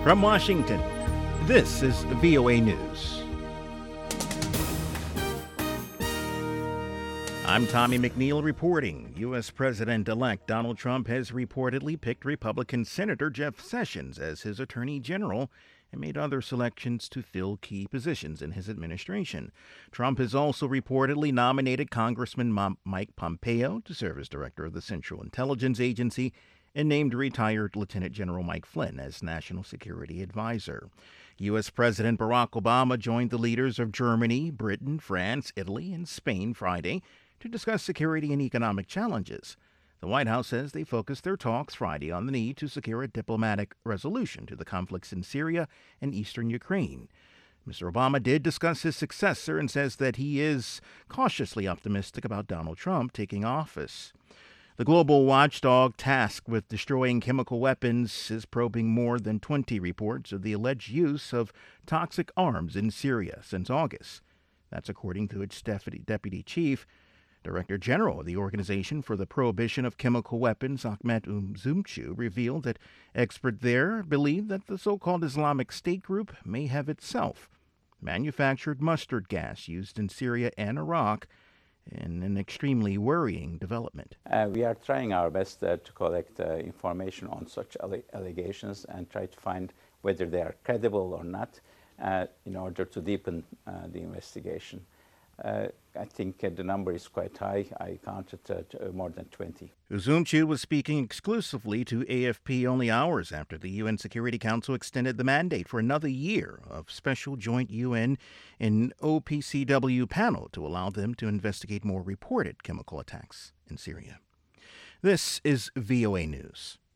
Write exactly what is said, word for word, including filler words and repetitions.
From Washington, this is V O A News. I'm Tommy McNeil reporting. U S. President-elect Donald Trump has reportedly picked Republican Senator Jeff Sessions as his Attorney General and made other selections to fill key positions in his administration. Trump has also reportedly nominated Congressman Mike Pompeo to serve as director of the Central Intelligence Agency and named retired Lieutenant General Mike Flynn as National Security Advisor. U S. President Barack Obama joined the leaders of Germany, Britain, France, Italy, and Spain Friday to discuss security and economic challenges. The White House says they focused their talks Friday on the need to secure a diplomatic resolution to the conflicts in Syria and eastern Ukraine. Mister Obama did discuss his successor and says that he is cautiously optimistic about Donald Trump taking office. The global watchdog tasked with destroying chemical weapons is probing more than twenty reports of the alleged use of toxic arms in Syria since August. That's according to its deputy, deputy chief. Director General of the Organization for the Prohibition of Chemical Weapons, Ahmet Umzumcu, revealed that experts there believe that the so-called Islamic State group may have itself manufactured mustard gas used in Syria and Iraq, in an extremely worrying development. Uh, we are trying our best uh, to collect uh, information on such alle- allegations and try to find whether they are credible or not uh, in order to deepen uh, the investigation. Uh, I think uh, the number is quite high. I counted uh, to, uh, more than twenty. Uzumcu was speaking exclusively to A F P only hours after the U N Security Council extended the mandate for another year of special joint U N and O P C W panel to allow them to investigate more reported chemical attacks in Syria. This is V O A News.